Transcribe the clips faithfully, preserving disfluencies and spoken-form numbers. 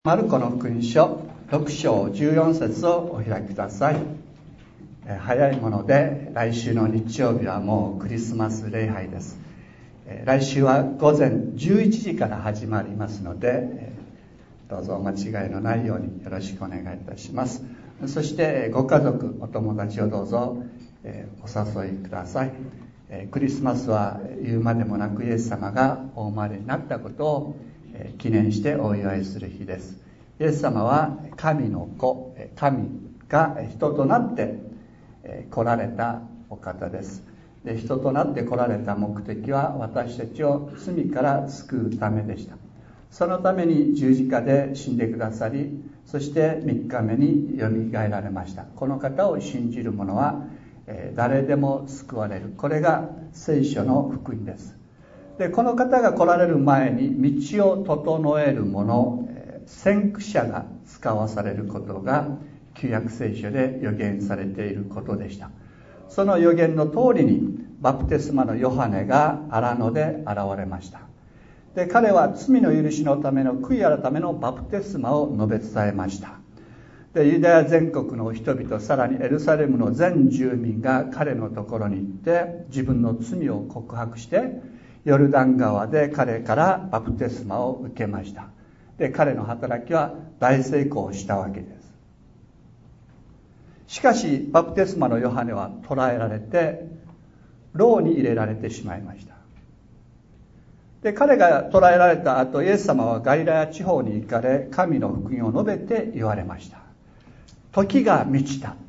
マルコの福音書ろく章じゅうよん節をお開きください。え早いもので来週の日曜日はもうクリスマス礼拝です。え来週は午前じゅういちじから始まりますので、えどうぞお間違いのないようによろしくお願いいたします。そしてご家族お友達をどうぞ、えお誘いください。えクリスマスは言うまでもなくイエス様がお生まれになったことを記念してお祝いする日です。イエス様は神の子、神が人となって来られたお方です。で、人となって来られた目的は私たちを罪から救うためでした。そのために十字架で死んでくださり、そしてみっかめによみがえられました。この方を信じる者は誰でも救われる。これが聖書の福音です。で、この方が来られる前に道を整える者、先駆者が使わされることが旧約聖書で予言されていることでした。その予言の通りにバプテスマのヨハネが荒野で現れました。で、彼は罪の許しのための悔い改めのバプテスマを述べ伝えました。で、ユダヤ全国の人々、さらにエルサレムの全住民が彼のところに行って自分の罪を告白してヨルダン川で彼からバプテスマを受けました。で、彼の働きは大成功したわけです。しかしバプテスマのヨハネは捕らえられて牢に入れられてしまいました。で、彼が捕らえられた後、イエス様はガリラヤ地方に行かれ神の福音を述べて言われました。時が満ちた。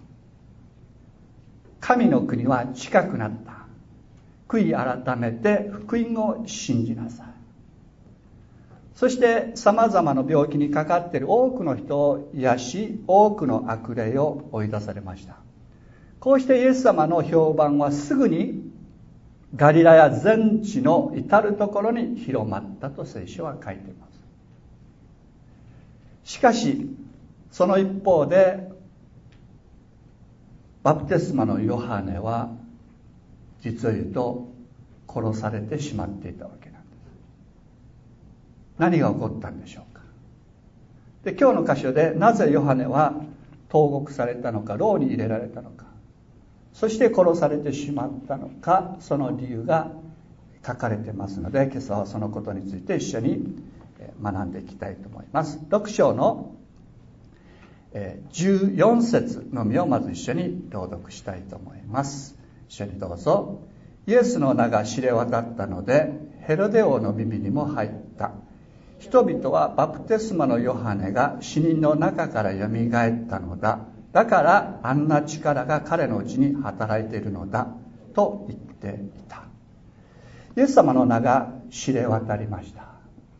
神の国は近くなった。悔い改めて福音を信じなさい。そして様々な病気にかかっている多くの人を癒し、多くの悪霊を追い出されました。こうしてイエス様の評判はすぐにガリラヤ全地の至るところに広まったと聖書は書いています。しかしその一方でバプテスマのヨハネは実を言うと殺されてしまっていたわけなんです。何が起こったんでしょうか。で、今日の箇所でなぜヨハネは投獄されたのか、牢に入れられたのか、そして殺されてしまったのか、その理由が書かれてますので、今朝はそのことについて一緒に学んでいきたいと思います。ろく章のじゅうよん節のみをまず一緒に朗読したいと思います。一緒にどうぞ。イエスの名が知れ渡ったのでヘロデ王の耳にも入った。人々はバプテスマのヨハネが死人の中からよみがえったのだ。だからあんな力が彼のうちに働いているのだと言っていた。イエス様の名が知れ渡りました。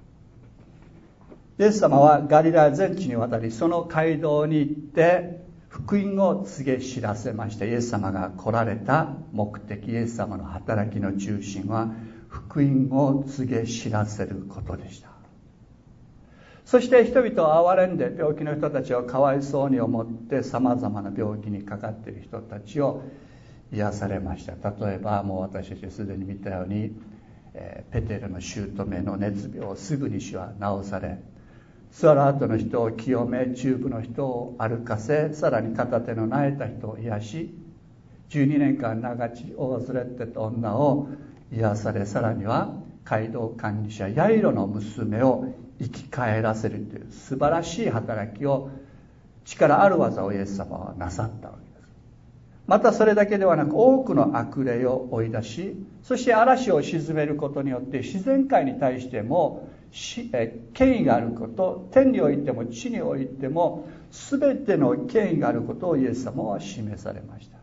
イエス様はガリラヤ全地に渡り、その街道に行って福音を告げ知らせました。イエス様が来られた目的、イエス様の働きの中心は福音を告げ知らせることでした。そして人々を憐れんで病気の人たちをかわいそうに思って様々な病気にかかっている人たちを癒されました。例えばもう私たちすでに見たように、えー、ペテルの姑の熱病をすぐに主は治され、スワラートの人を清め、中部の人を歩かせ、さらに片手の萎えた人を癒し、じゅうにねんかん長血を患ってた女を癒され、さらには街道管理者ヤイロの娘を生き返らせるという素晴らしい働きを、力ある技をイエス様はなさったわけです。またそれだけではなく多くの悪霊を追い出し、そして嵐を鎮めることによって自然界に対しても権威があること、天においても地においても全ての権威があることをイエス様は示されました。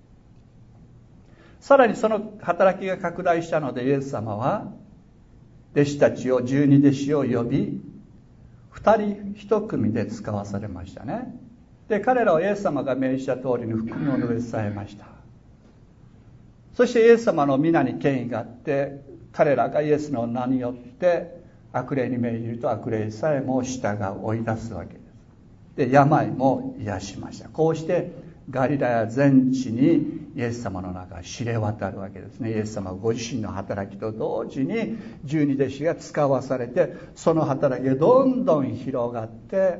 さらにその働きが拡大したので、イエス様は弟子たちを、十二弟子を呼び、二人一組で使わされましたね。で、彼らはイエス様が命じた通りに福音を述べ伝えました。そしてイエス様の皆に権威があって、彼らがイエスの名によって悪霊に命じると悪霊さえも従う、追い出すわけです。で、病も癒しました。こうしてガリラヤ全地にイエス様の名が知れ渡るわけですね。イエス様ご自身の働きと同時に十二弟子が使わされて、その働きがどんどん広がって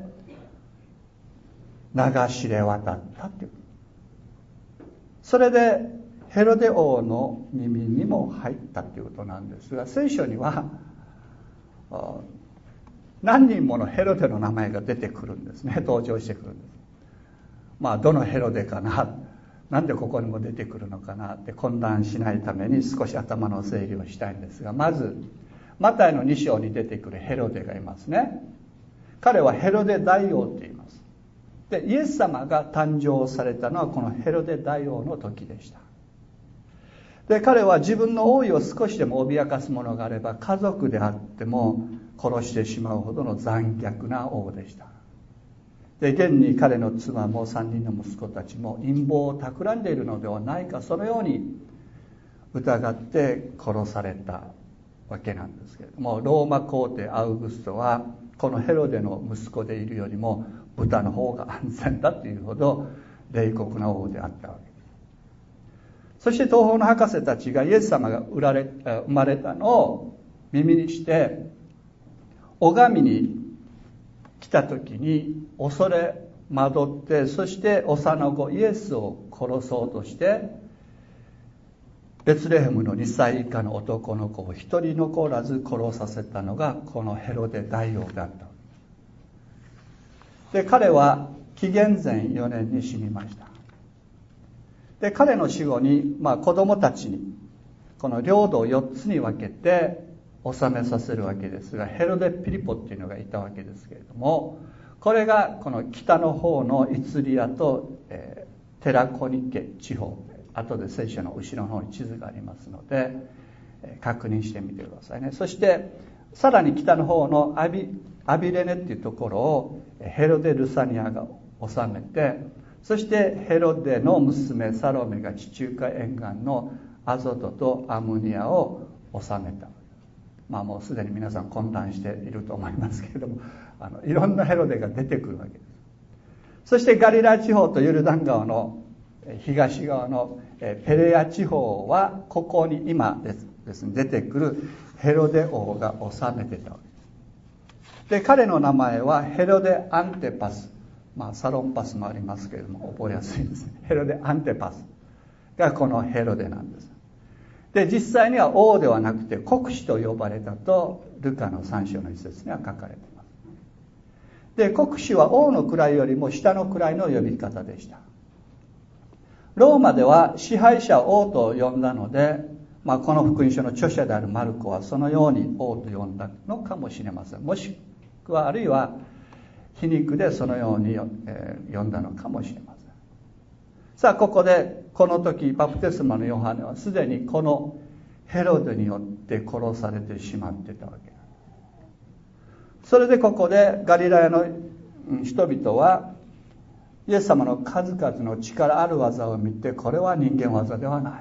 名が知れ渡ったという。それでヘロデ王の耳にも入ったということなんですが、聖書には何人ものヘロデの名前が出てくるんですね。登場してくるんです。まあどのヘロデかな、なんでここにも出てくるのかなって混乱しないために少し頭の整理をしたいんですが、まずマタイのに章に出てくるヘロデがいますね。彼はヘロデ大王と言います。でイエス様が誕生されたのはこのヘロデ大王の時でした。で彼は自分の王位を少しでも脅かすものがあれば家族であっても殺してしまうほどの残虐な王でした。で現に彼の妻もさんにんの息子たちも陰謀を企んでいるのではないか、そのように疑って殺されたわけなんですけれども、ローマ皇帝アウグストはこのヘロデの息子でいるよりも豚の方が安全だというほど冷酷な王であったわけです。そして東方の博士たちがイエス様が生まれ、生まれたのを耳にして拝みに来た時に恐れ惑って、そして幼子イエスを殺そうとしてベツレヘムのにさい以下の男の子を一人残らず殺させたのがこのヘロデ大王であった。で彼は紀元前よねんに死にました。で彼の死後に、まあ、子供たちにこの領土をよっつに分けて治めさせるわけですが、ヘロデ・ピリポっていうのがいたわけですけれども、これがこの北の方のイツリアと、えー、テラコニケ地方、後で聖書の後ろの方に地図がありますので、えー、確認してみてくださいね。そしてさらに北の方のアビ、アビレネっていうところをヘロデ・ルサニアが治めて、そしてヘロデの娘サロメが地中海沿岸のアゾトとアムニアを治めた。まあもうすでに皆さん混乱していると思いますけれども、あのいろんなヘロデが出てくるわけです。そしてガリラ地方とヨルダン川の東側のペレア地方はここに今ですね出てくるヘロデ王が治めてたわけです。で彼の名前はヘロデ・アンテパス、まあサロンパスもありますけれども覚えやすいですね。ヘロデ・アンテパスがこのヘロデなんです。で実際には王ではなくて国司と呼ばれたとルカのさん章の一節には書かれています。で国司は王の位よりも下の位の呼び方でした。ローマでは支配者を王と呼んだので、まあ、この福音書の著者であるマルコはそのように王と呼んだのかもしれません。もしくはあるいは皮肉でそのように、えー、呼んだのかもしれません。さあここでこの時バプテスマのヨハネはすでにこのヘロデによって殺されてしまってたわけです。それでここでガリラヤの人々はイエス様の数々の力ある技を見て、これは人間技ではない、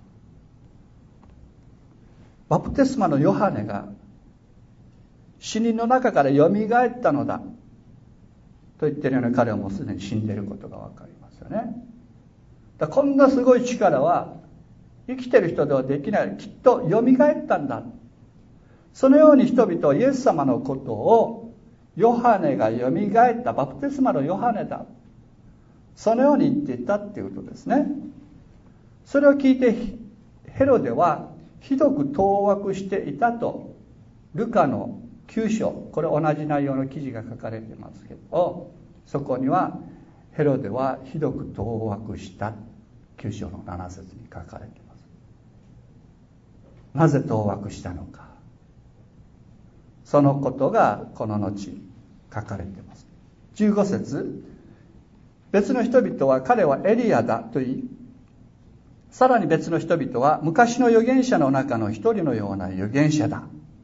バプテスマのヨハネが死人の中からよみがえったのだと言ってるように、彼はもうすでに死んでいることが分かりますよね。だこんなすごい力は生きてる人ではできない、きっとよみがえったんだ。そのように人々はイエス様のことをヨハネがよみがえった、バプテスマのヨハネだ、そのように言っていたっていうことですね。それを聞いてヘロデはひどく当惑していたとルカのきゅう章、これ同じ内容の記事が書かれていますけど、そこにはヘロデはひどく当惑したきゅう章のなな節に書かれています。なぜ当惑したのか、そのことがこの後書かれています。じゅうご節、別の人々は彼はエリアだと言い、さらに別の人々は昔の預言者の中の一人のような預言者だ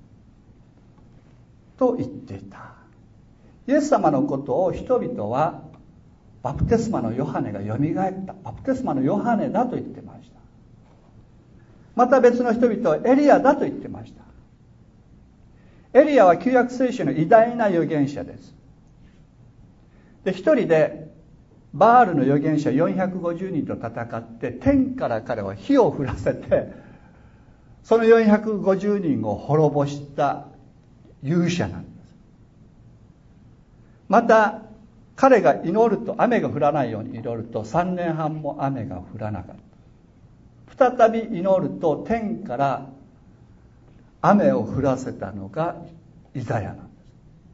と言っていた。イエス様のことを人々はバプテスマのヨハネがよみがえった、バプテスマのヨハネだと言ってました。また別の人々はエリアだと言ってました。エリアは旧約聖書の偉大な預言者です。で一人でバールの預言者よんひゃくごじゅうにんと戦って天から彼は火を降らせてそのよんひゃくごじゅうにんを滅ぼした勇者なんです。また彼が祈ると雨が降らないように祈るとさんねんはんも雨が降らなかった。再び祈ると天から雨を降らせたのがイザヤなんです。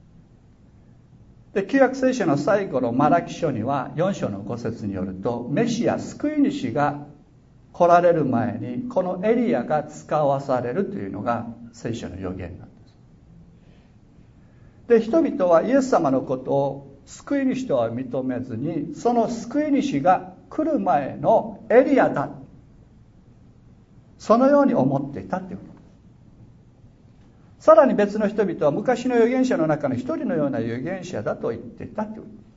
で、旧約聖書の最後のマラキ書にはよん章のご節によると、メシア救い主が来られる前にこのエリアが使わされるというのが聖書の予言なんです。で、人々はイエス様のことを救い主とは認めずに、その救い主が来る前のエリアだ、そのように思っていたということです。さらに別の人々は昔の預言者の中の一人のような預言者だと言っていたということです。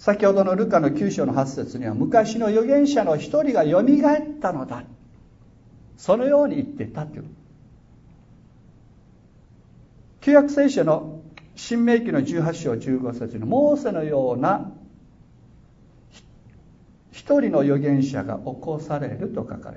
先ほどのルカのきゅう章のはち節には、昔の預言者の一人がよみがえったのだ、そのように言っていたという。旧約聖書の申命記のじゅうはち章じゅうご節のモーセのような一人の預言者が起こされると書かれている。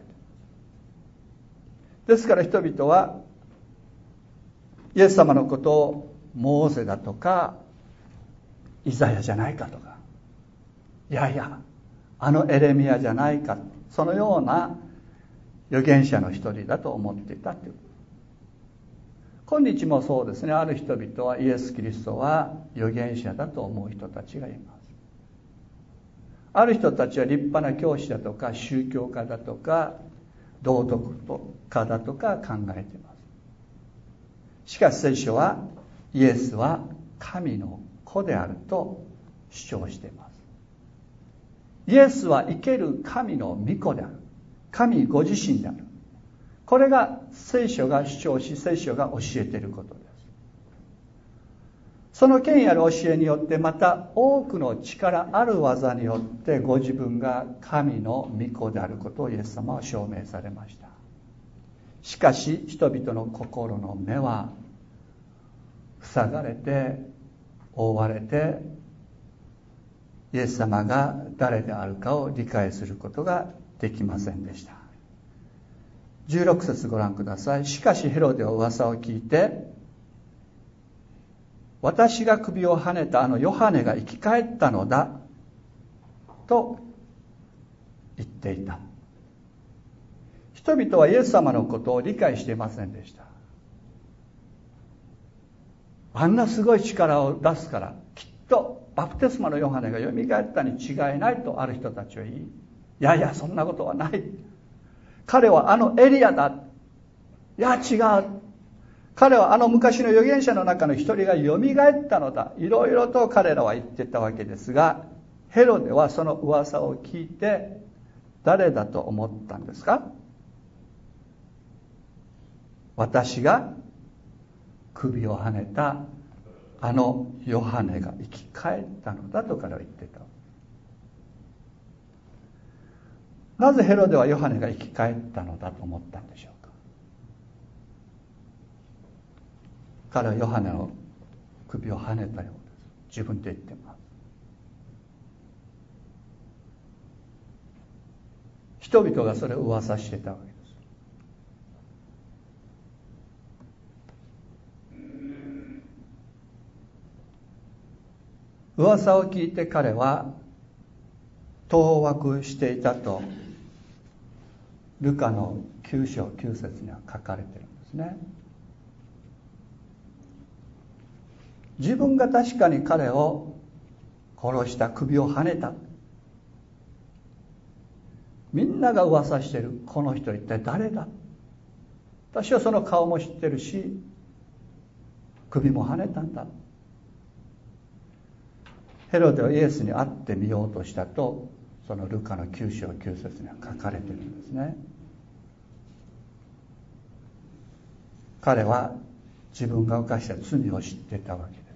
ですから人々はイエス様のことをモーセだとかイザヤじゃないかとか、いやいやあのエレミヤじゃないか、そのような預言者の一人だと思っていたという。今日もそうですね。ある人々はイエス・キリストは預言者だと思う人たちがいます。ある人たちは立派な教師だとか宗教家だとか道徳家だとか考えています。しかし聖書はイエスは神の子であると主張しています。イエスは生ける神の御子である、神ご自身である。これが聖書が主張し、聖書が教えていることです。その権威ある教えによって、また多くの力ある技によってご自分が神の御子であることをイエス様は証明されました。しかし人々の心の目は塞がれて覆われて、イエス様が誰であるかを理解することができませんでした。じゅうろく節ご覧ください。しかしヘロデは噂を聞いて、私が首をはねたあのヨハネが生き返ったのだと言っていた。人々はイエス様のことを理解していませんでした。あんなすごい力を出すからきっとバプテスマのヨハネがよみがえったに違いないとある人たちは言い、いやいやそんなことはない、彼はあのエリアだ、いや違う、彼はあの昔の預言者の中の一人がよみがえったのだ、いろいろと彼らは言ってたわけですが、ヘロデはその噂を聞いて誰だと思ったんですか？私が首をはねたあのヨハネが生き返ったのだと彼は言ってた。なぜヘロデはヨハネが生き返ったのだと思ったんでしょうか？彼はヨハネの首をはねたようです。自分で言ってます。人々がそれを噂してたわけです。噂を聞いて彼は当惑していたとルカのきゅう章きゅう節には書かれているんですね。自分が確かに彼を殺した、首をはねた、みんなが噂しているこの人一体誰だ、私はその顔も知ってるし首もはねたんだ。ヘロデはイエスに会ってみようとしたとそのルカのきゅう章きゅう節には書かれているんですね。彼は自分が犯した罪を知っていたわけです。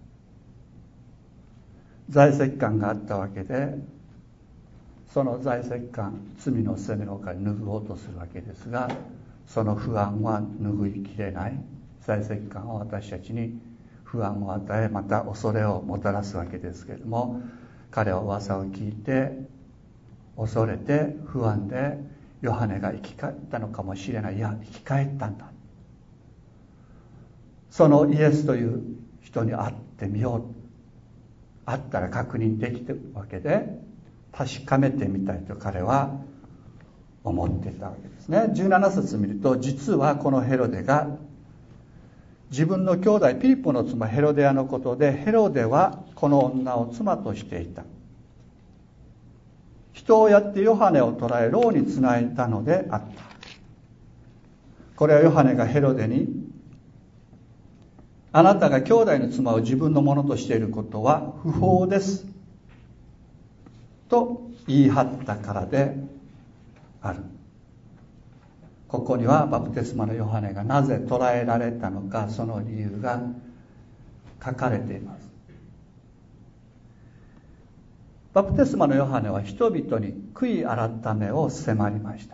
在籍感があったわけで、その在籍感、罪の責めをから拭おうとするわけですが、その不安は拭いきれない。在籍感は私たちに不安を与え、また恐れをもたらすわけですけれども、彼は噂を聞いて恐れて不安で、ヨハネが生き返ったのかもしれない、いや生き返ったんだ、そのイエスという人に会ってみよう、会ったら確認できてるわけで、確かめてみたいと彼は思っていたわけですね。じゅうなな節見ると、実はこのヘロデが自分の兄弟ピリポの妻ヘロデアのことで、ヘロデはこの女を妻としていた。人をやってヨハネを捕らえ牢につないだのであった。これはヨハネがヘロデに、あなたが兄弟の妻を自分のものとしていることは不法ですと言い張ったからである。ここにはバプテスマのヨハネがなぜ捕らえられたのか、その理由が書かれています。バプテスマのヨハネは人々に悔い改めを迫りました。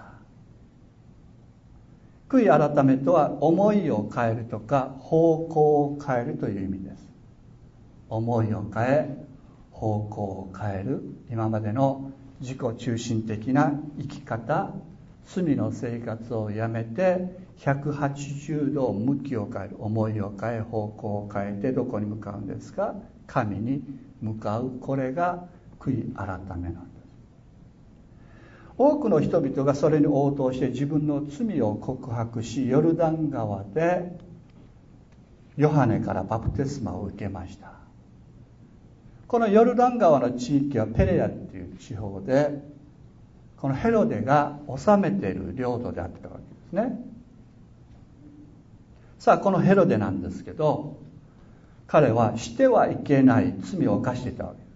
悔い改めとは思いを変えるとか方向を変えるという意味です。思いを変え、方向を変える、今までの自己中心的な生き方、罪の生活をやめてひゃくはちじゅうど向きを変える、思いを変え、方向を変えてどこに向かうんですか？神に向かう。これが悔い改めなんです。多くの人々がそれに応答して自分の罪を告白し、ヨルダン川でヨハネからバプテスマを受けました。このヨルダン川の地域はペレアっていう地方で、このヘロデが治めている領土であったわけですね。さあこのヘロデなんですけど、彼はしてはいけない罪を犯していたわけです。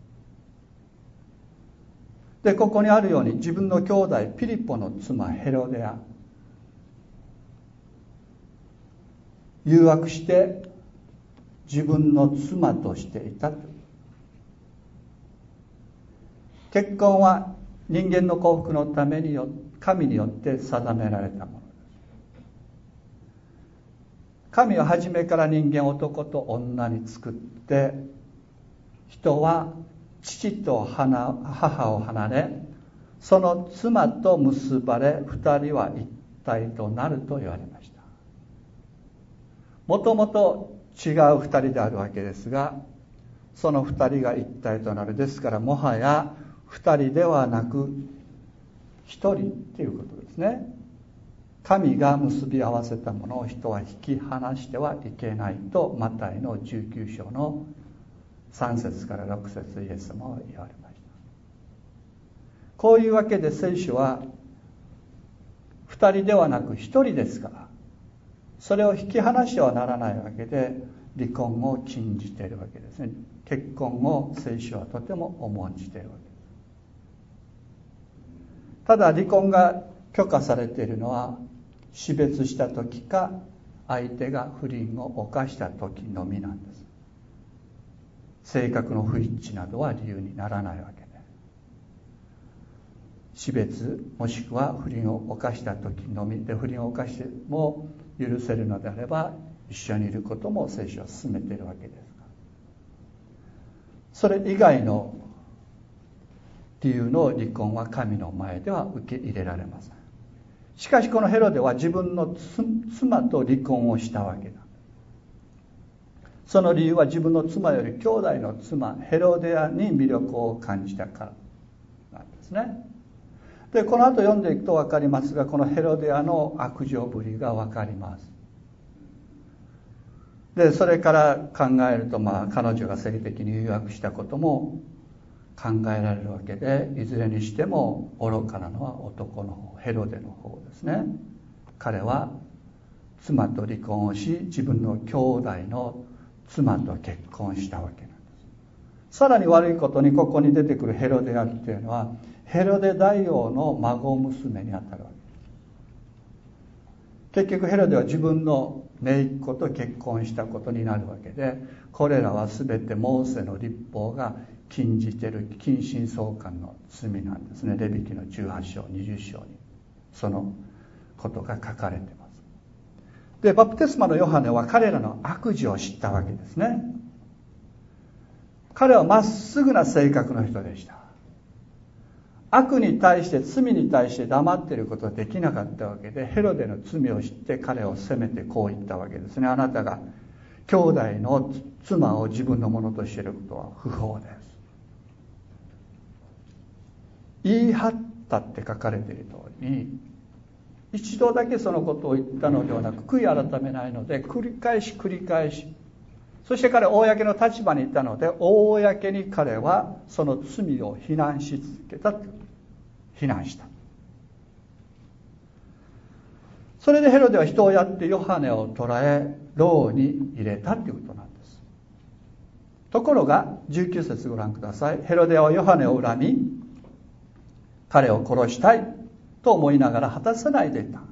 でここにあるように、自分の兄弟ピリポの妻ヘロデア、誘惑して自分の妻としていたと。結婚は人間の幸福のためによ神によって定められたものです。神は初めから人間を男と女に作って、人は父と母を離れ、その妻と結ばれ、二人は一体となると言われました。もともと違う二人であるわけですが、その二人が一体となる。ですからもはや二人ではなく一人ということですね。神が結び合わせたものを人は引き離してはいけないと、マタイのじゅうきゅう章のさん節からろく節イエス様は言われました。こういうわけで聖書は二人ではなく一人ですから、それを引き離してはならないわけで、離婚を禁じているわけですね。結婚を聖書はとても重んじているわけです。ただ離婚が許可されているのは、死別した時か相手が不倫を犯した時のみなんです。性格の不一致などは理由にならないわけで、死別もしくは不倫を犯した時のみで、不倫を犯しても許せるのであれば一緒にいることも聖書は勧めているわけですが、それ以外の理由の離婚は神の前では受け入れられません。しかしこのヘロデは自分の妻と離婚をしたわけだ。その理由は自分の妻より兄弟の妻ヘロデアに魅力を感じたからなんですね。でこの後読んでいくと分かりますが、このヘロデアの悪情ぶりが分かります。でそれから考えると、まあ彼女が性的に誘惑したことも考えられるわけで、いずれにしても愚かなのは男の方、ヘロデの方ですね。彼は妻と離婚をし、自分の兄弟の妻と結婚したわけなんです。さらに悪いことに、ここに出てくるヘロデアっていうのはヘロデ大王の孫娘にあたるわけです。結局ヘロデは自分の姪っ子と結婚したことになるわけで、これらは全てモーセの律法が禁じている近親相関の罪なんですね。レビ記のじゅうはち章にじゅう章にそのことが書かれています。 でバプテスマのヨハネは彼らの悪事を知ったわけですね。彼はまっすぐな性格の人でした。悪に対して罪に対して黙っていることはできなかったわけで、ヘロデの罪を知って彼を責めてこう言ったわけですね。あなたが兄弟の妻を自分のものとしていることは不法です。言い張ったって書かれている通りに、一度だけそのことを言ったのではなく、悔い改めないので繰り返し繰り返し、そして彼は公の立場にいたので、公に彼はその罪を非難し続けた。非難した。それでヘロデは人をやってヨハネを捕らえ牢に入れたということなんです。ところがじゅうきゅう節ご覧ください。ヘロデはヨハネを恨み、彼を殺したいと思いながら果たせないでいた。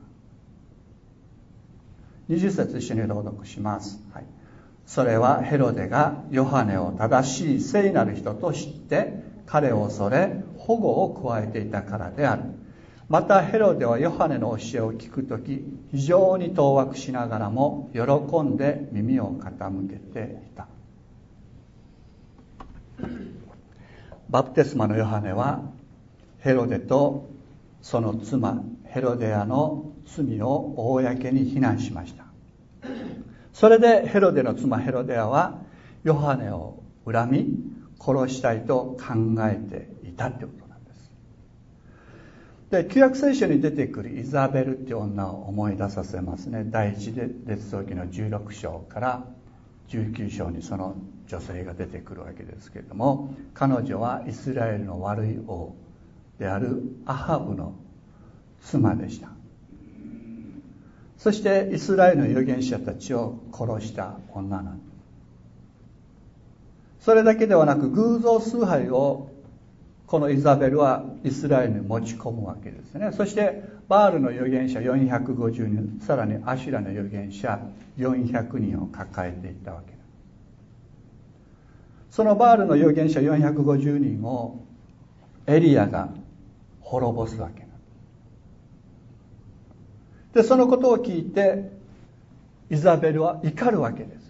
にじゅう節一緒に朗読します、はい。それはヘロデがヨハネを正しい聖なる人と知って彼を恐れ保護を加えていたからである。またヘロデはヨハネの教えを聞くとき、非常に当惑しながらも喜んで耳を傾けていた。バプテスマのヨハネはヘロデとその妻ヘロデアの罪を公に非難しました。それでヘロデの妻ヘロデアはヨハネを恨み殺したいと考えていたということなんです。で、旧約聖書に出てくるイザベルという女を思い出させますね。第一列王記のじゅうろく章からじゅうきゅう章にその女性が出てくるわけですけれども、彼女はイスラエルの悪い王であるアハブの妻でした。そしてイスラエルの預言者たちを殺した女なんです。それだけではなく、偶像崇拝をこのイザベルはイスラエルに持ち込むわけですね。そしてバールの預言者よんひゃくごじゅうにん、さらにアシュラの預言者よんひゃくにんを抱えていったわけです。そのバールの預言者よんひゃくごじゅうにんをエリアが滅ぼすわけなんです。で、そのことを聞いてイザベルは怒るわけです。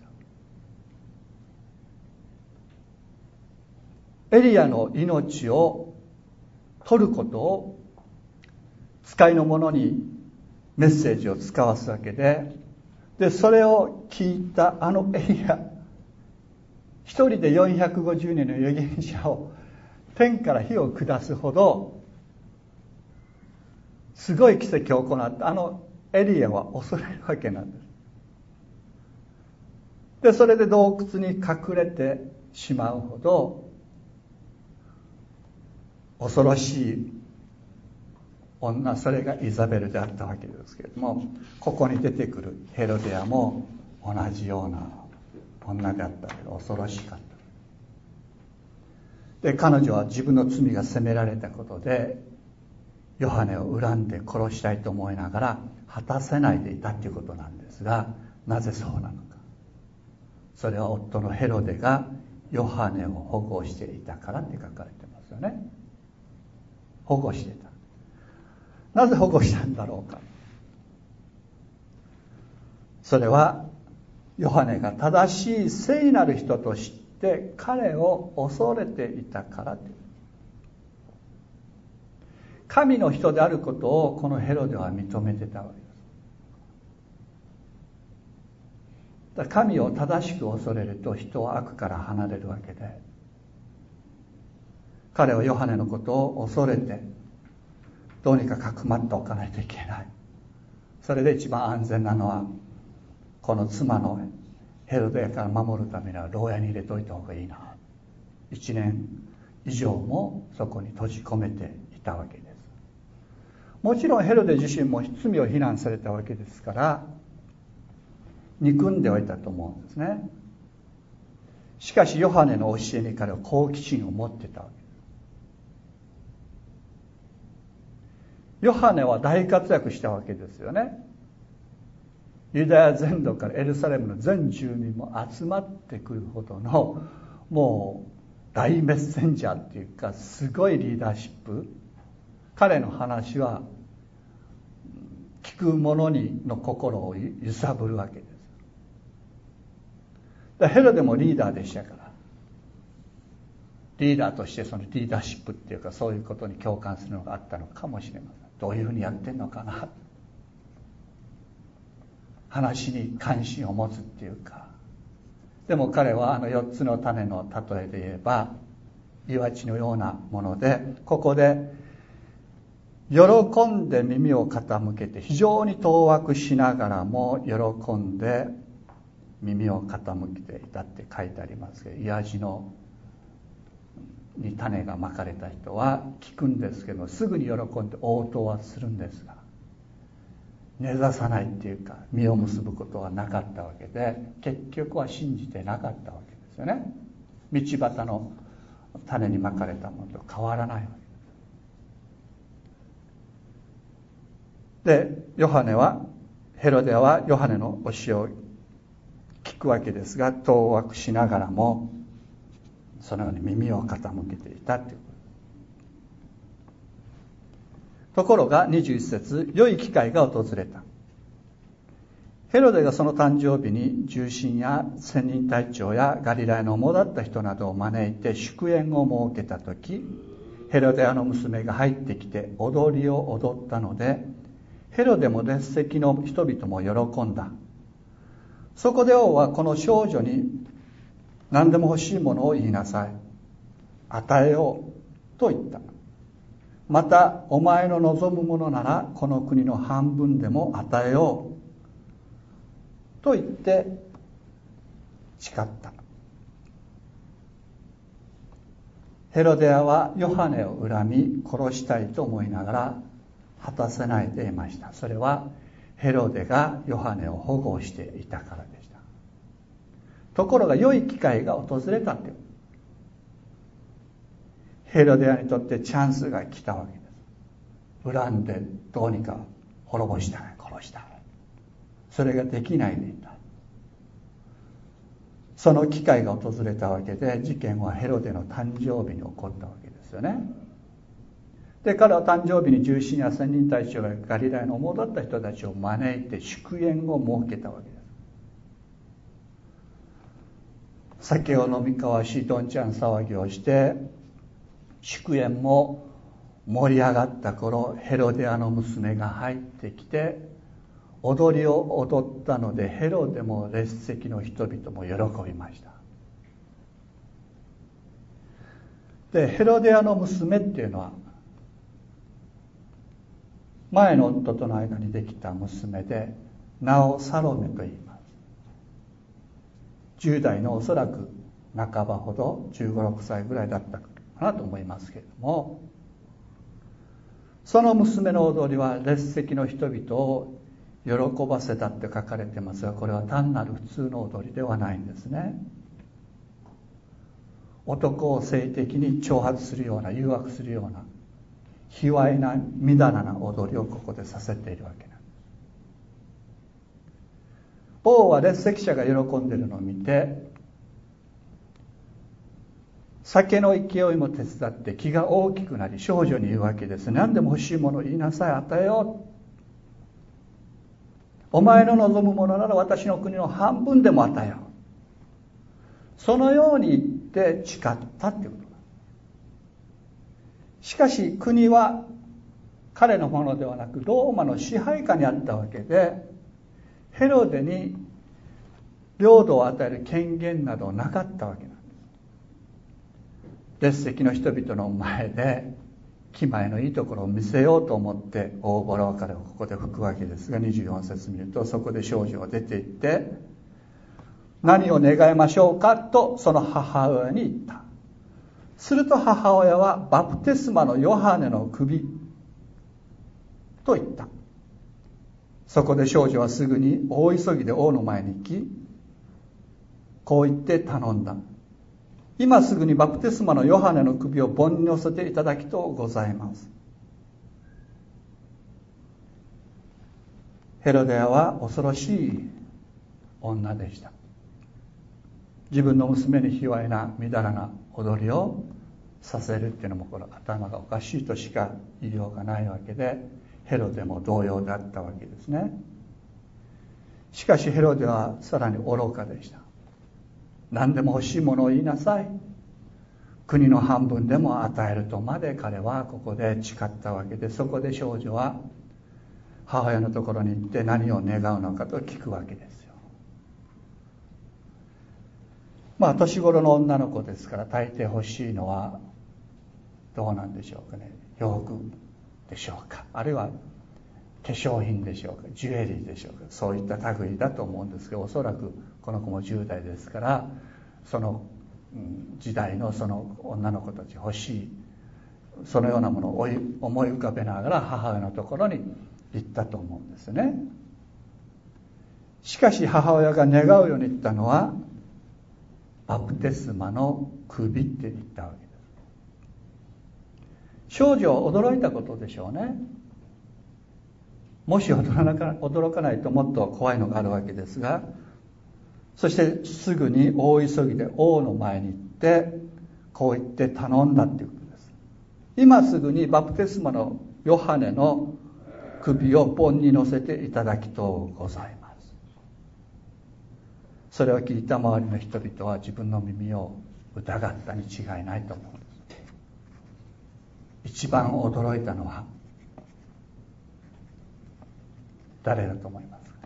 エリアの命を取ることを使いの者にメッセージを使わすわけで、でそれを聞いたあのエリア一人でよんひゃくごじゅうにんの預言者を天から火を下すほどすごい奇跡を行ったあのエリアは恐れるわけなんです。でそれで洞窟に隠れてしまうほど恐ろしい女、それがイザベルであったわけですけれども、ここに出てくるヘロデアも同じような女であったけど恐ろしかった。で彼女は自分の罪が責められたことでヨハネを恨んで殺したいと思いながら果たせないでいたということなんですが、なぜそうなのか。それは夫のヘロデがヨハネを保護していたからって書かれてますよね。保護していた。なぜ保護したんだろうか。それはヨハネが正しい聖なる人と知って彼を恐れていたからという。神の人であることをこのヘロデは認めてたわけです。だから神を正しく恐れると人は悪から離れるわけで、彼はヨハネのことを恐れてどうにかかくまっておかないといけない。それで一番安全なのはこの妻のヘロデから守るためには牢屋に入れておいた方がいいな。一年以上もそこに閉じ込めていたわけです。もちろんヘロデ自身も罪を非難されたわけですから憎んではいたと思うんですね。しかしヨハネの教えに彼は好奇心を持っていたわけです。ヨハネは大活躍したわけですよね。ユダヤ全土からエルサレムの全住民も集まってくるほどのもう大メッセンジャーっていうかすごいリーダーシップ。彼の話は聞聞く者にの心を揺さぶるわけです。だヘロデもリーダーでしたから、リーダーとしてそのリーダーシップっていうか、そういうことに共感するのがあったのかもしれません。どういうふうにやってんのかな、話に関心を持つっていうか。でも彼はあのよっつの種の例えで言えば岩地のようなもので、ここで喜んで耳を傾けて非常に当惑しながらも喜んで耳を傾けていたって書いてありますけど、岩地のに種がまかれた人は聞くんですけど、すぐに喜んで応答はするんですが、根ざさないっていうか実を結ぶことはなかったわけで、結局は信じてなかったわけですよね。道端の種にまかれたものと変わらないわけです。でヨハネはヘロデはヨハネの教えを聞くわけですが、当惑しながらもそのように耳を傾けていたということ。ところがにじゅういち節、良い機会が訪れた。ヘロデがその誕生日に重臣や千人隊長やガリラヤの主だった人などを招いて祝宴を設けたとき、ヘロデアの娘が入ってきて踊りを踊ったので、ヘロデも列席の人々も喜んだ。そこで王はこの少女に何でも欲しいものを言いなさい、与えようと言った。またお前の望むものならこの国の半分でも与えようと言って誓った。ヘロデアはヨハネを恨み殺したいと思いながら果たせないでいました。それはヘロデがヨハネを保護していたからでした。ところが良い機会が訪れたって、ヘロデアにとってチャンスが来たわけです。恨んでどうにか滅ぼしたい、殺したい、それができないでいた。その機会が訪れたわけで、事件はヘロデの誕生日に起こったわけですよね。で彼は誕生日に重臣や千人隊長がガリラヤの主だった人たちを招いて祝宴を設けたわけです。酒を飲み交わしどんちゃん騒ぎをして祝宴も盛り上がった頃、ヘロデアの娘が入ってきて踊りを踊ったので、ヘロデも列席の人々も喜びました。でヘロデアの娘っていうのは前の夫との間にできた娘で、名をサロメと言います。じゅう代のおそらく半ばほど、じゅうご、ろくさいぐらいだったかなと思いますけれども、その娘の踊りは列席の人々を喜ばせたって書かれていますが、これは単なる普通の踊りではないんですね。男を性的に挑発するような、誘惑するような卑猥なみだらな踊りをここでさせているわけなんです。王は列席者が喜んでいるのを見て、酒の勢いも手伝って気が大きくなり、少女に言うわけです。何でも欲しいものを言いなさい、与えよう。お前の望むものなら私の国の半分でも与えよう。そのように言って誓ったっていうこと。しかし国は彼のものではなくローマの支配下にあったわけで、ヘロデに領土を与える権限などなかったわけなんです。列席の人々の前で気前のいいところを見せようと思って大ボロ別れをここで吹くわけですが、にじゅうよん節見ると、そこで少女が出て行って何を願いましょうかとその母親に言った。すると母親はバプテスマのヨハネの首と言った。そこで少女はすぐに大急ぎで王の前に行き、こう言って頼んだ。今すぐにバプテスマのヨハネの首を盆に乗せていただきとうございます。ヘロデアは恐ろしい女でした。自分の娘に卑猥なみだらな踊りをさせるっていうのも、これ頭がおかしいとしか言いようがないわけで、 ヘロデも同様だったわけですね。しかしヘロデはさらに愚かでした。何でも欲しいものを言いなさい、国の半分でも与えるとまで彼はここで誓ったわけで、そこで少女は母親のところに行って何を願うのかと聞くわけですよ。まあ年頃の女の子ですから、大抵欲しいのはどうなんでしょうかね。洋服でしょうか、あるいは化粧品でしょうか、ジュエリーでしょうか、そういった類だと思うんですけど、おそらくこの子もじゅう代ですから、その時代のその女の子たち欲しいそのようなものを思い浮かべながら母親のところに行ったと思うんですね。しかし母親が願うように言ったのはバプテスマの首って言ったわけです。少女は驚いたことでしょうね。もし驚かないともっと怖いのがあるわけですが、そしてすぐに大急ぎで王の前に行ってこう言って頼んだっていうことです。今すぐにバプテスマのヨハネの首を盆に乗せていただきとうございます。それを聞いた周りの人々は自分の耳を疑ったに違いないと思うんです。一番驚いたのは誰だと思いますか？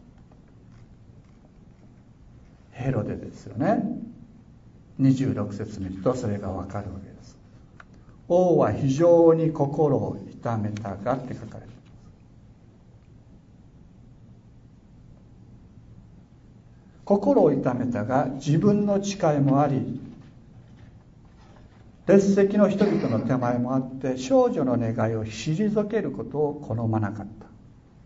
ヘロデですよね。にじゅうろく節見るとそれがわかるわけです。王は非常に心を痛めたがって書かれています。心を痛めたが自分の誓いもあり、列席の人々の手前もあって少女の願いを退けることを好まなかった。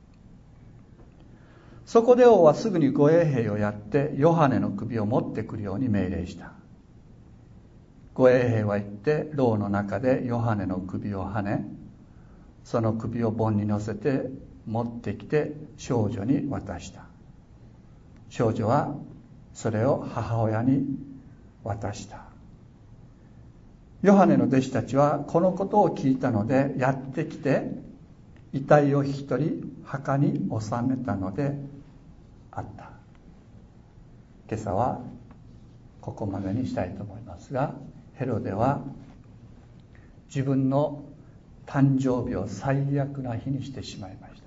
そこで王はすぐに護衛兵をやってヨハネの首を持ってくるように命令した。護衛兵は行って牢の中でヨハネの首をはね、その首を盆に乗せて持ってきて少女に渡した。少女はそれを母親に渡した。ヨハネの弟子たちはこのことを聞いたのでやってきて遺体を引き取り墓に納めたのであった。今朝はここまでにしたいと思いますが、ヘロデは自分の誕生日を最悪な日にしてしまいました。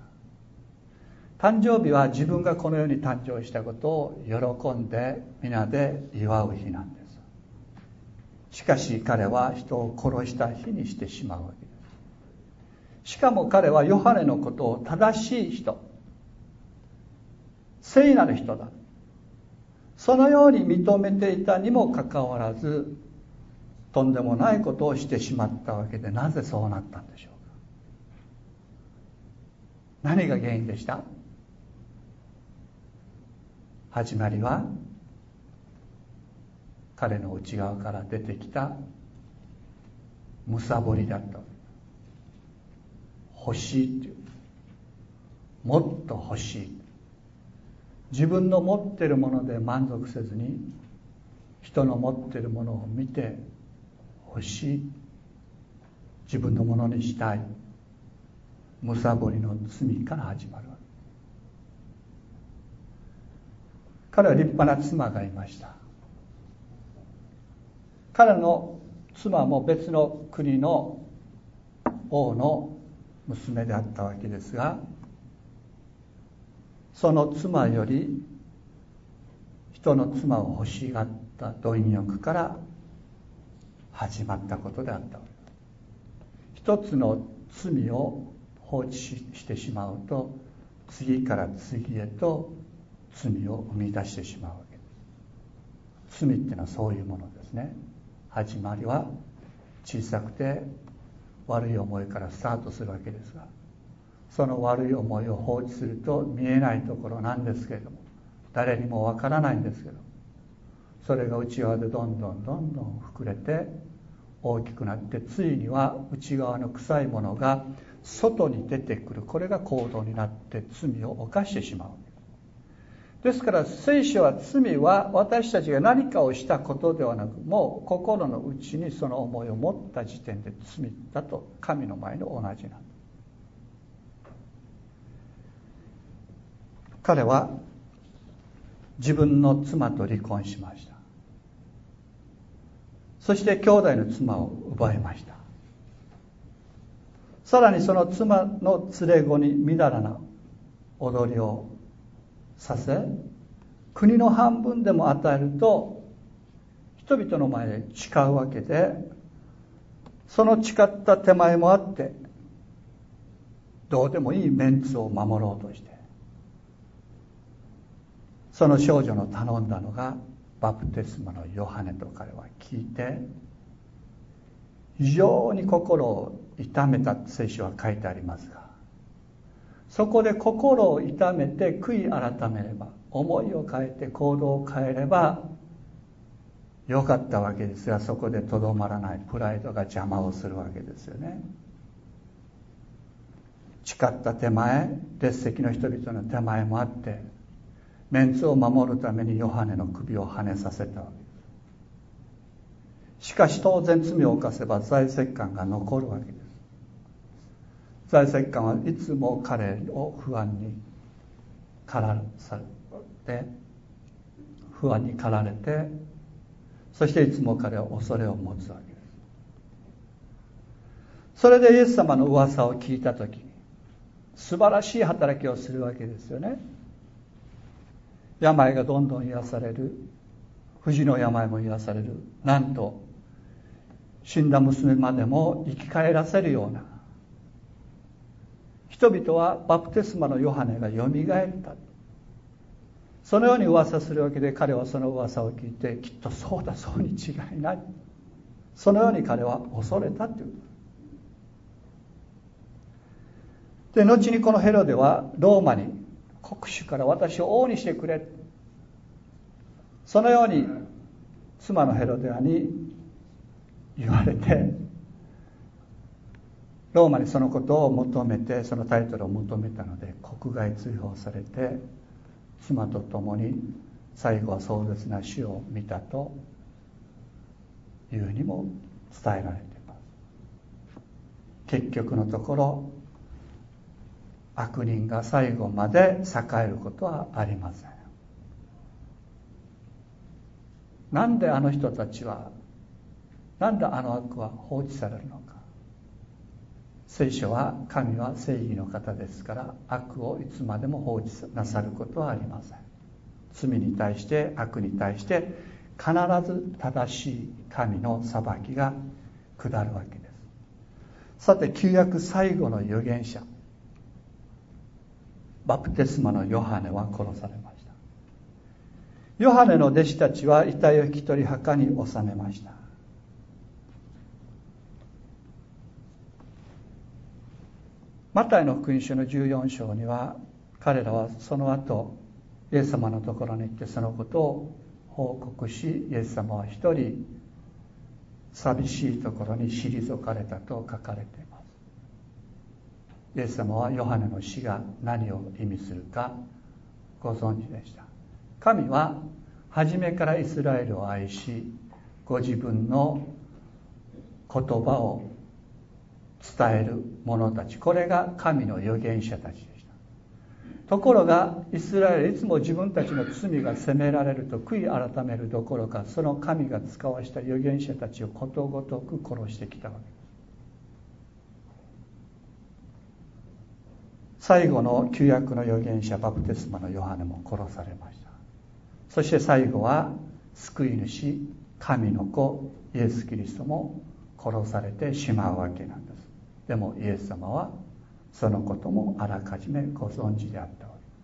誕生日は自分がこの世に誕生したことを喜んで皆で祝う日なんです。しかし彼は人を殺した日にしてしまうわけです。しかも彼はヨハネのことを正しい人、聖なる人だ、そのように認めていたにもかかわらずとんでもないことをしてしまったわけで、なぜそうなったんでしょうか。何が原因でした？始まりは彼の内側から出てきたむさぼりだった。欲しいっていう、もっと欲しい、自分の持っているもので満足せずに人の持っているものを見て欲しい、自分のものにしたい、むさぼりの罪から始まるわけ。彼は立派な妻がいました。彼の妻も別の国の王の娘であったわけですが、その妻より人の妻を欲しがった貪欲から始まったことであったわけです。一つの罪を放置してしまうと次から次へと罪を生み出してしまうわけです。罪っていうのはそういうものですね。始まりは小さくて悪い思いからスタートするわけですが、その悪い思いを放置すると見えないところなんですけれども、誰にもわからないんですけど、それが内側でどんどんどんどん膨れて大きくなって、ついには内側の臭いものが外に出てくる。これが行動になって罪を犯してしまう。ですから聖書は、罪は私たちが何かをしたことではなく、もう心の内にその思いを持った時点で罪だと神の前に同じなんです。 彼は自分の妻と離婚しました。そして兄弟の妻を奪いました。さらにその妻の連れ子にみだらな踊りをさせ、国の半分でも与えると人々の前で誓うわけで、その誓った手前もあってどうでもいいメンツを守ろうとして、その少女の頼んだのがバプテスマのヨハネと彼は聞いて、非常に心を痛めた聖書は書いてありますが、そこで心を痛めて悔い改めれば、思いを変えて行動を変えればよかったわけですが、そこでとどまらないプライドが邪魔をするわけですよね。誓った手前、列席の人々の手前もあって、メンツを守るためにヨハネの首をはねさせたわけです。しかし当然罪を犯せば罪責感が残るわけです。罪責感はいつも彼を不安に駆らされて不安に駆られて、そしていつも彼は恐れを持つわけです。それでイエス様の噂を聞いたときに素晴らしい働きをするわけですよね。病がどんどん癒される、不治の病も癒される、なんと死んだ娘までも生き返らせるような、人々はバプテスマのヨハネがよみがえった、そのように噂するわけで、彼はその噂を聞いて、きっとそうだそうに違いない、そのように彼は恐れたというで、後にこのヘロデはローマに国主から私を王にしてくれ、そのように妻のヘロデアに言われて、ローマにそのことを求めて、そのタイトルを求めたので国外追放されて、妻と共に最後は壮絶な死を見たというにも伝えられています。結局のところ悪人が最後まで栄えることはありません。なんであの人たちは、なんであの悪は放置されるのか。聖書は神は正義の方ですから、悪をいつまでも放置なさることはありません。罪に対して悪に対して必ず正しい神の裁きが下るわけです。さて、旧約最後の預言者バプテスマのヨハネは殺されました。ヨハネの弟子たちは遺体を引き取り墓に納めました。マタイの福音書のじゅうよん章には、彼らはその後イエス様のところに行ってそのことを報告し、イエス様は一人寂しいところに退かれたと書かれています。イエス様はヨハネの死が何を意味するかご存知でした。神は初めからイスラエルを愛し、ご自分の言葉を伝える者たち、これが神の預言者たちでした。ところがイスラエル、いつも自分たちの罪が責められると悔い改めるどころか、その神が使わした預言者たちをことごとく殺してきたわけです。最後の旧約の預言者バプテスマのヨハネも殺されました。そして最後は救い主神の子イエス・キリストも殺されてしまうわけなんです。でもイエス様はそのこともあらかじめご存知であったわけです。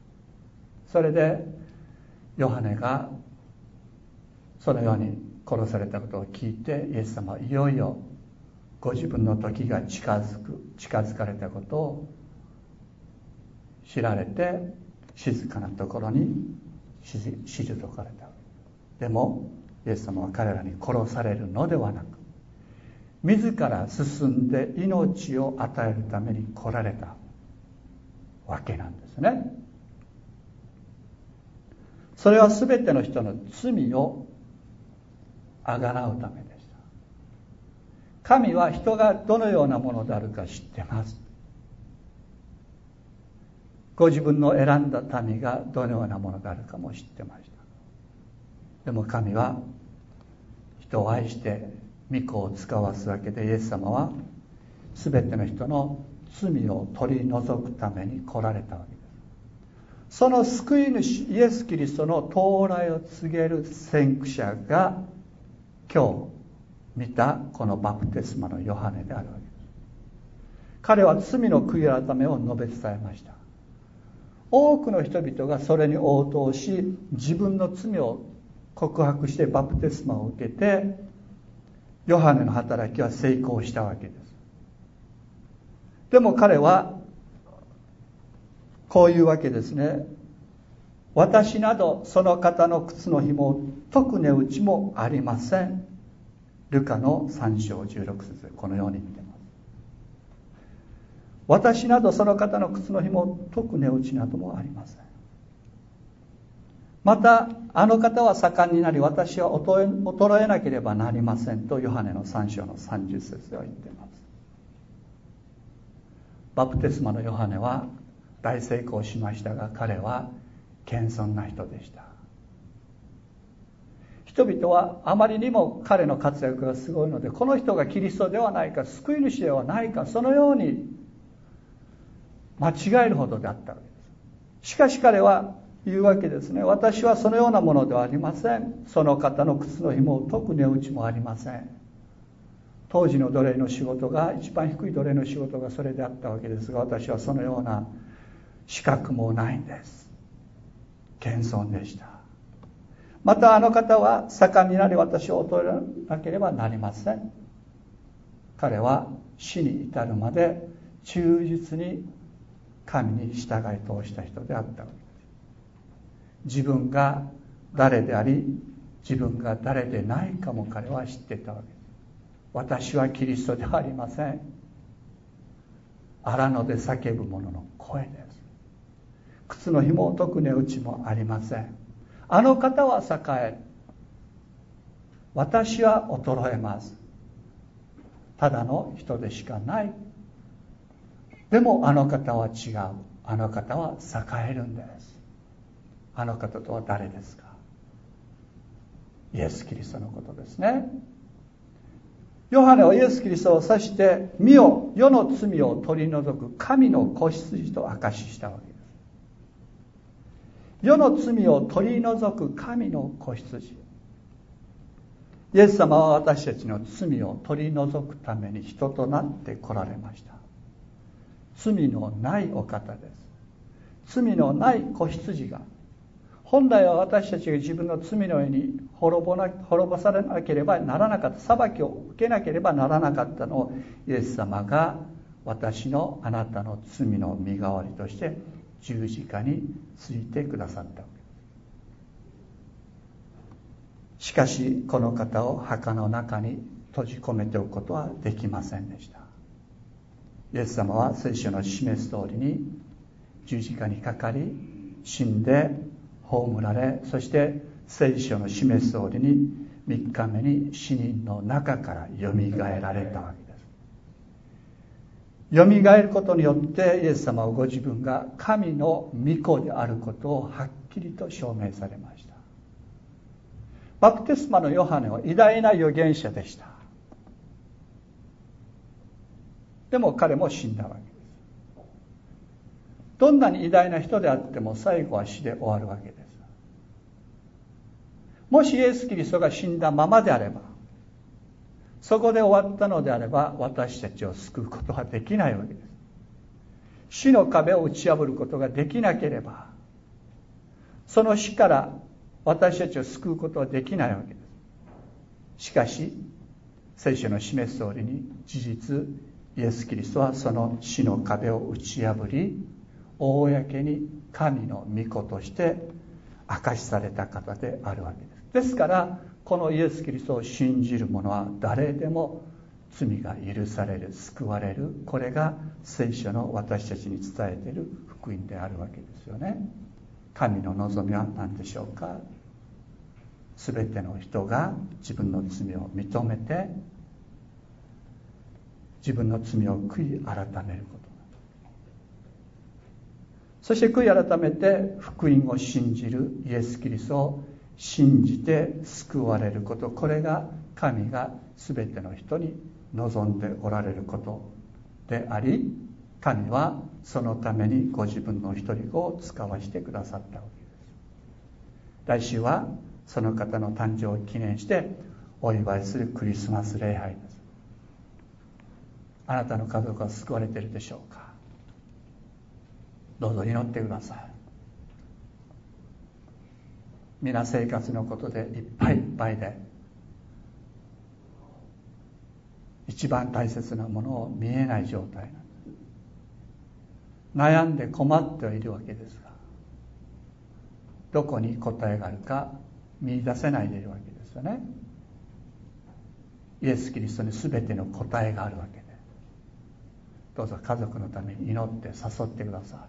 それでヨハネがそのように殺されたことを聞いて、イエス様はいよいよご自分の時が近づく近づかれたことを知られて、静かなところに退かれた。でもイエス様は彼らに殺されるのではなく、自ら進んで命を与えるために来られたわけなんですね。それは全ての人の罪をあがなうためでした。神は人がどのようなものであるか知ってます。 ご自分の選んだ民がどのようなものであるかも知ってました。でも神は人を愛して御子を使わすわけで、イエス様は全ての人の罪を取り除くために来られたわけです。その救い主イエス・キリストの到来を告げる先駆者が今日見たこのバプテスマのヨハネであるわけです。彼は罪の悔い改めを述べ伝えました。多くの人々がそれに応答し、自分の罪を告白してバプテスマを受けて、ヨハネの働きは成功したわけです。でも彼はこういうわけですね。私などその方の靴の紐を解く値打ちもありません。ルカのさん章じゅうろく節でこのように言っています。私などその方の靴の紐を解く値打ちなどもありません。またあの方は盛んになり、私は衰えなければなりませんとヨハネのさん章のさんじゅう節では言っています。バプテスマのヨハネは大成功しましたが、彼は謙遜な人でした。人々はあまりにも彼の活躍がすごいので、この人がキリストではないか、救い主ではないか、そのように間違えるほどであったわけです。しかし彼は言うわけですね。私はそのようなものではありません。その方の靴の紐を解く値打ちもありません。当時の奴隷の仕事が、一番低い奴隷の仕事がそれであったわけですが、私はそのような資格もないんです。謙遜でした。またあの方は盛んになり、私を衰えなければなりません。彼は死に至るまで忠実に神に従い通した人であったわけです。自分が誰であり、自分が誰でないかも彼は知っていたわけです。私はキリストではありません。荒野で叫ぶ者の声です。靴の紐を解く値打ちもありません。あの方は栄え、私は衰えます。ただの人でしかない。でもあの方は違う。あの方は栄えるんです。あの方とは誰ですか？イエス・キリストのことですね。ヨハネはイエス・キリストを指して、見よ、世の罪を取り除く神の子羊と証ししたわけです。世の罪を取り除く神の子羊。イエス様は私たちの罪を取り除くために人となって来られました。罪のないお方です。罪のない子羊が、本来は私たちが自分の罪の上に滅ぼな、滅ぼされなければならなかった、裁きを受けなければならなかったのを、イエス様が私のあなたの罪の身代わりとして十字架についてくださったわけです。しかしこの方を墓の中に閉じ込めておくことはできませんでした。イエス様は聖書の示す通りに十字架にかかり、死んで葬られ、そして聖書の示す通りにみっかめに死人の中からよみがえられたわけです。よみがえることによってイエス様はご自分が神の御子であることをはっきりと証明されました。バプテスマのヨハネは偉大な預言者でした。でも彼も死んだわけです。どんなに偉大な人であっても最後は死で終わるわけです。もしイエス・キリストが死んだままであれば、そこで終わったのであれば、私たちを救うことはできないわけです。死の壁を打ち破ることができなければ、その死から私たちを救うことはできないわけです。しかし聖書の示す通りに、事実イエス・キリストはその死の壁を打ち破り、公に神の御子として証しされた方であるわけです。ですからこのイエス・キリストを信じる者は誰でも罪が許される、救われる。これが聖書の私たちに伝えている福音であるわけですよね。神の望みは何でしょうか？すべての人が自分の罪を認めて、自分の罪を悔い改めること。 そして悔い改めて福音を信じるイエス・キリストを信じて救われること、これが神が全ての人に望んでおられることであり、神はそのためにご自分の一人子を使わしてくださったわけです。来週はその方の誕生を記念してお祝いするクリスマス礼拝です。あなたの家族は救われているでしょうか。どうぞ祈ってください。皆生活のことでいっぱいいっぱいで、一番大切なものを見えない状態なんです。悩んで困ってはいるわけですが、どこに答えがあるか見出せないでいるわけですよね。イエス・キリストに全ての答えがあるわけで、どうぞ家族のために祈って誘ってください。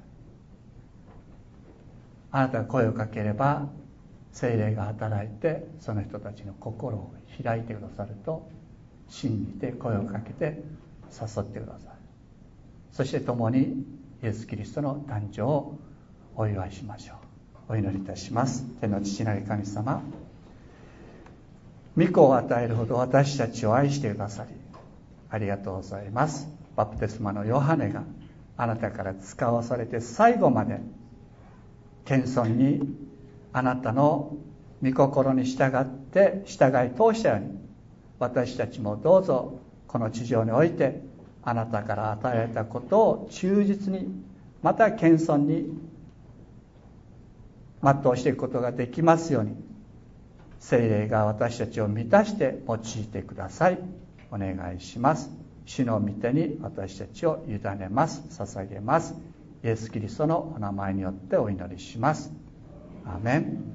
あなたが声をかければ聖霊が働いてその人たちの心を開いてくださると信じて声をかけて誘ってください。そして共にイエス・キリストの誕生をお祝いしましょう。お祈りいたします。天の父なる神様、御子を与えるほど私たちを愛してくださりありがとうございます。バプテスマのヨハネがあなたから使わされて最後まで謙遜にあなたの御心に従って従い通したように、私たちもどうぞこの地上においてあなたから与えられたことを忠実に、また謙遜に全うしていくことができますように、聖霊が私たちを満たして用いてください。お願いします。主の御手に私たちを委ねます。捧げます。イエス・キリストのお名前によってお祈りします。アーメン。